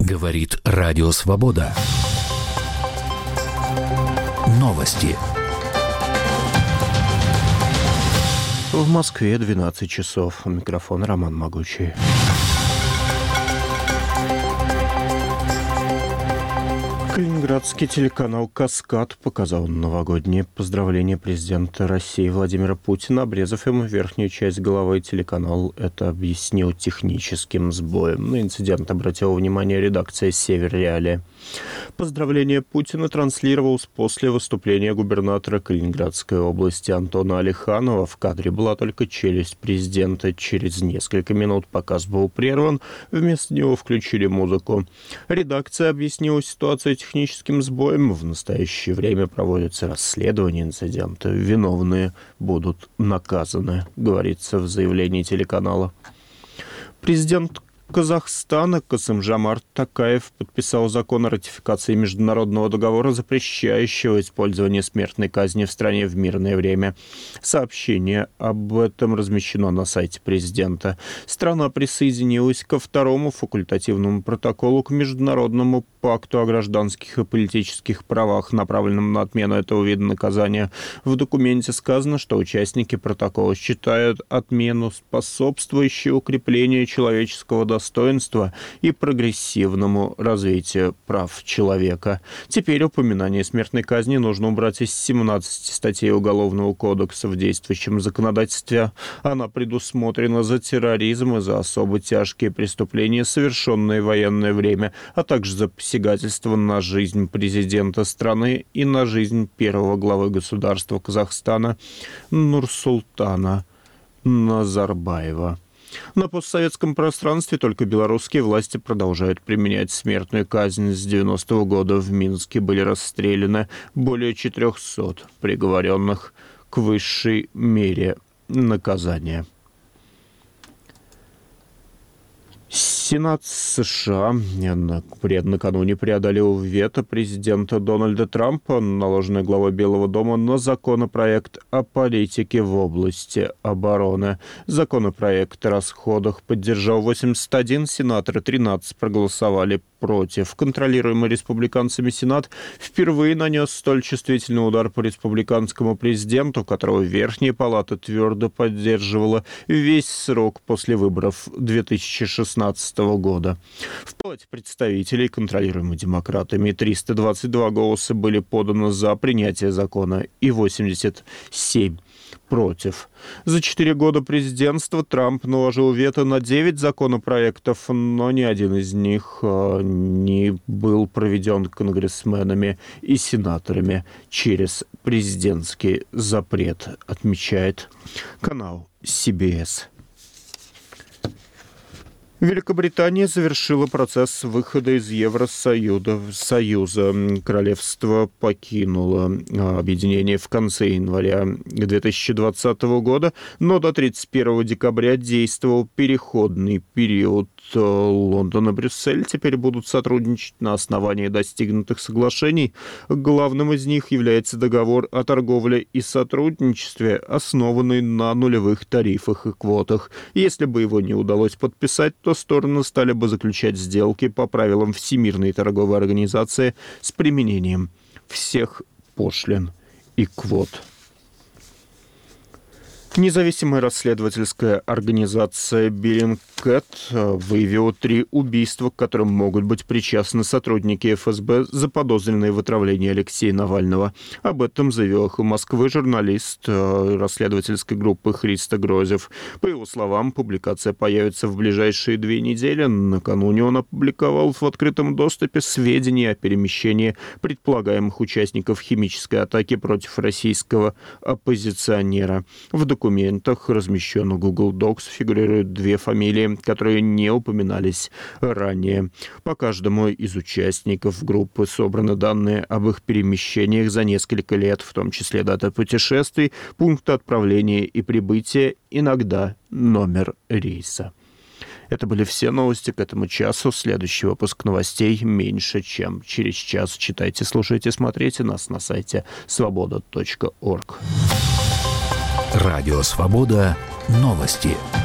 Говорит Радио Свобода. Новости. В Москве 12 часов. У микрофона Роман Могучий. Калининградский телеканал «Каскад» показал новогодние поздравления президента России Владимира Путина. Обрезав ему верхнюю часть головы, телеканал это объяснил техническим сбоем. На инцидент обратила внимание редакция «Север Реалии». Поздравление Путина транслировалось после выступления губернатора Калининградской области Антона Алиханова. В кадре была только челюсть президента. Через несколько минут показ был прерван. Вместо него включили музыку. Редакция объяснила ситуацию техническим сбоем. В настоящее время проводится расследование инцидента. Виновные будут наказаны, говорится в заявлении телеканала. Президент Казахстана Касым-Жомарт Токаев подписал закон о ратификации международного договора, запрещающего использование смертной казни в стране в мирное время. Сообщение об этом размещено на сайте президента. Страна присоединилась ко второму факультативному протоколу к Международному пакту о гражданских и политических правах, направленному на отмену этого вида наказания. В документе сказано, что участники протокола считают отмену способствующей укреплению человеческого достоинства и прогрессивному развитию прав человека. Теперь упоминание смертной казни нужно убрать из 17 статей Уголовного кодекса в действующем законодательстве. Она предусмотрена за терроризм и за особо тяжкие преступления, совершенные в военное время, а также за посягательство на жизнь президента страны и на жизнь первого главы государства Казахстана Нурсултана Назарбаева. На постсоветском пространстве только белорусские власти продолжают применять смертную казнь. С 90-го года в Минске были расстреляны более 400 приговоренных к высшей мере наказания. Сенат США накануне преодолел вето президента Дональда Трампа, наложенное главой Белого дома, на законопроект о политике в области обороны. Законопроект о расходах поддержал 81 сенатор, 13 проголосовали против. Контролируемый республиканцами Сенат впервые нанес столь чувствительный удар по республиканскому президенту, которого Верхняя палата твердо поддерживала весь срок после выборов 2016 года. В Палате представителей, контролируемой демократами, 322 голоса были поданы за принятие закона и 87 против. За 4 года президентства Трамп наложил вето на 9 законопроектов, но ни один из них не был проведен конгрессменами и сенаторами через президентский запрет, отмечает канал CBS. Великобритания завершила процесс выхода из Евросоюза. Королевство покинуло объединение в конце января 2020 года, но до 31 декабря действовал переходный период. Лондон и Брюссель теперь будут сотрудничать на основании достигнутых соглашений. Главным из них является договор о торговле и сотрудничестве, основанный на нулевых тарифах и квотах. Если бы его не удалось подписать, то стороны стали бы заключать сделки по правилам Всемирной торговой организации с применением всех пошлин и квот. Независимая расследовательская организация Bellingcat выявила 3 убийства, к которым могут быть причастны сотрудники ФСБ, заподозренные в отравлении Алексея Навального. Об этом заявил «Эхо Москвы» журналист расследовательской группы Христо Грозев. По его словам, публикация появится в ближайшие 2 недели. Накануне он опубликовал в открытом доступе сведения о перемещении предполагаемых участников химической атаки против российского оппозиционера. В документах, размещенных в Google Docs, фигурируют 2 фамилии, которые не упоминались ранее. По каждому из участников группы собраны данные об их перемещениях за несколько лет, в том числе дата путешествий, пункты отправления и прибытия, иногда номер рейса. Это были все новости к этому часу. Следующий выпуск новостей меньше, чем через час. Читайте, слушайте, смотрите нас на сайте svoboda.org. Радио «Свобода». Новости.